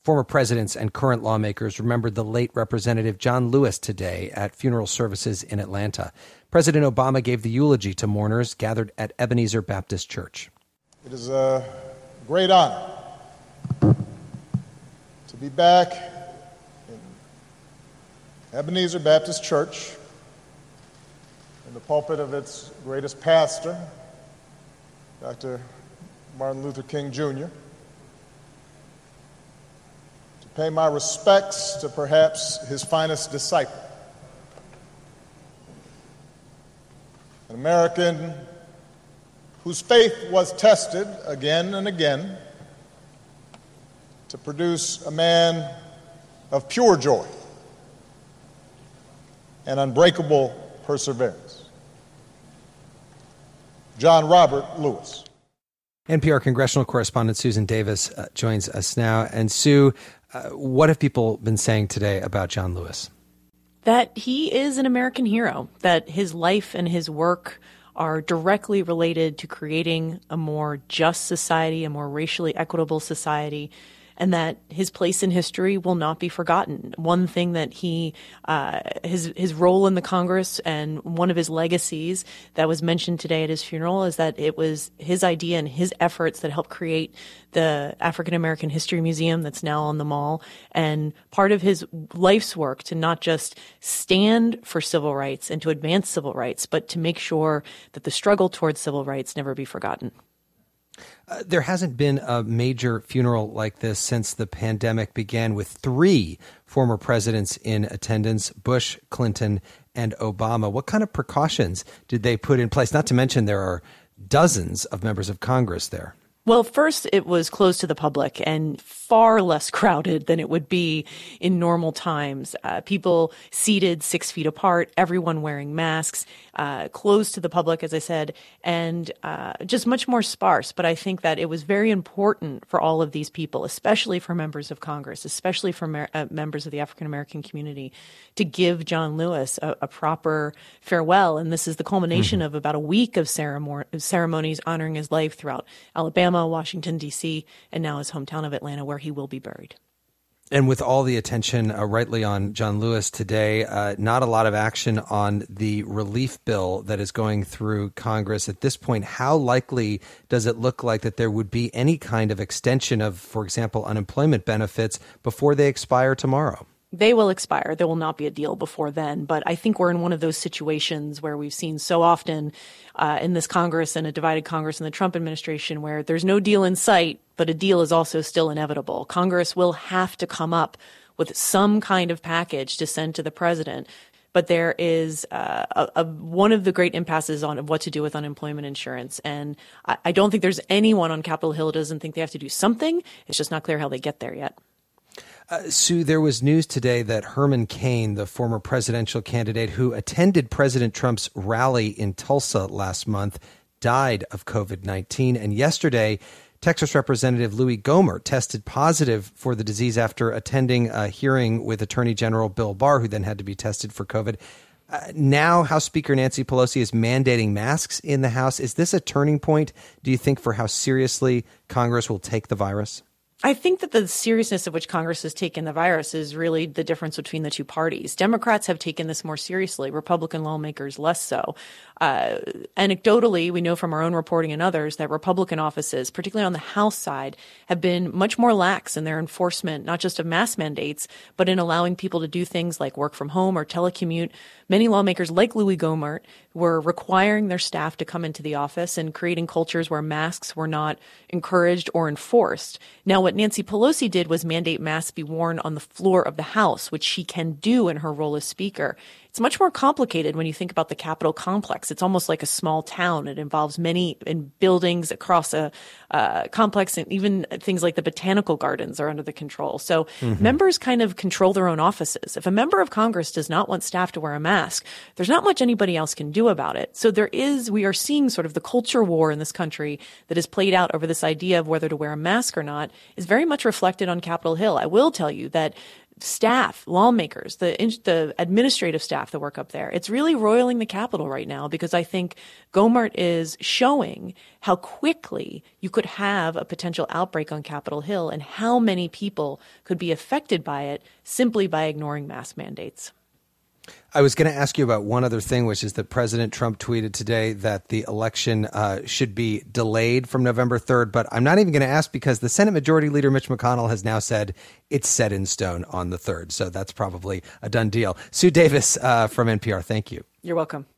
Former presidents and current lawmakers remembered the late Representative John Lewis today at funeral services in Atlanta. President Obama gave the eulogy to mourners gathered at Ebenezer Baptist Church. It is a great honor to be back in Ebenezer Baptist Church, in the pulpit of its greatest pastor, Dr. Martin Luther King Jr., to pay my respects to perhaps his finest disciple, an American whose faith was tested again and again to produce a man of pure joy and unbreakable perseverance. John Robert Lewis. NPR congressional correspondent Susan Davis joins us now. And Sue, what have people been saying today about John Lewis? That he is an American hero, that his life and his work are directly related to creating a more just society, a more racially equitable society, and that his place in history will not be forgotten. One thing that his role in the Congress and one of his legacies that was mentioned today at his funeral is that it was his idea and his efforts that helped create the African American History Museum that's now on the Mall, and part of his life's work to not just stand for civil rights and to advance civil rights, but to make sure that the struggle towards civil rights never be forgotten. There hasn't been a major funeral like this since the pandemic began, with 3 former presidents in attendance, Bush, Clinton, and Obama. What kind of precautions did they put in place? Not to mention there are dozens of members of Congress there. Well, first, it was closed to the public and far less crowded than it would be in normal times. People seated 6 feet apart, everyone wearing masks, closed to the public, as I said, and just much more sparse. But I think that it was very important for all of these people, especially for members of Congress, especially for members of the African American community, to give John Lewis a proper farewell. And this is the culmination of about a week of ceremonies honoring his life throughout Alabama, Washington, D.C., and now his hometown of Atlanta, where he will be buried. And with all the attention rightly on John Lewis today, not a lot of action on the relief bill that is going through Congress. At this point, how likely does it look like that there would be any kind of extension of, for example, unemployment benefits before they expire tomorrow? They will expire. There will not be a deal before then. But I think we're in one of those situations where we've seen so often in this Congress and a divided Congress in the Trump administration where there's no deal in sight, but a deal is also still inevitable. Congress will have to come up with some kind of package to send to the president. But there is one of the great impasses on what to do with unemployment insurance. And I don't think there's anyone on Capitol Hill who doesn't think they have to do something. It's just not clear how they get there yet. Sue, there was news today that Herman Cain, the former presidential candidate who attended President Trump's rally in Tulsa last month, died of COVID-19. And yesterday, Texas Representative Louis Gohmert tested positive for the disease after attending a hearing with Attorney General Bill Barr, who then had to be tested for COVID. Now House Speaker Nancy Pelosi is mandating masks in the House. Is this a turning point, do you think, for how seriously Congress will take the virus? I think that the seriousness of which Congress has taken the virus is really the difference between the two parties. Democrats have taken this more seriously, Republican lawmakers less so. Anecdotally, we know from our own reporting and others that Republican offices, particularly on the House side, have been much more lax in their enforcement, not just of mask mandates, but in allowing people to do things like work from home or telecommute. Many lawmakers like Louis Gohmert were requiring their staff to come into the office and creating cultures where masks were not encouraged or enforced. Now, what Nancy Pelosi did was mandate masks be worn on the floor of the House, which she can do in her role as Speaker. It's much more complicated when you think about the Capitol complex. It's almost like a small town. It involves many buildings across a complex, and even things like the botanical gardens are under the control. So members kind of control their own offices. If a member of Congress does not want staff to wear a mask, there's not much anybody else can do about it. So we are seeing sort of the culture war in this country that has played out over this idea of whether to wear a mask or not is very much reflected on Capitol Hill. I will tell you that staff, lawmakers, the administrative staff that work up there. It's really roiling the Capitol right now because I think Gohmert is showing how quickly you could have a potential outbreak on Capitol Hill and how many people could be affected by it simply by ignoring mask mandates. I was going to ask you about one other thing, which is that President Trump tweeted today that the election should be delayed from November 3rd. But I'm not even going to ask because the Senate Majority Leader Mitch McConnell has now said it's set in stone on the 3rd. So that's probably a done deal. Sue Davis from NPR, thank you. You're welcome.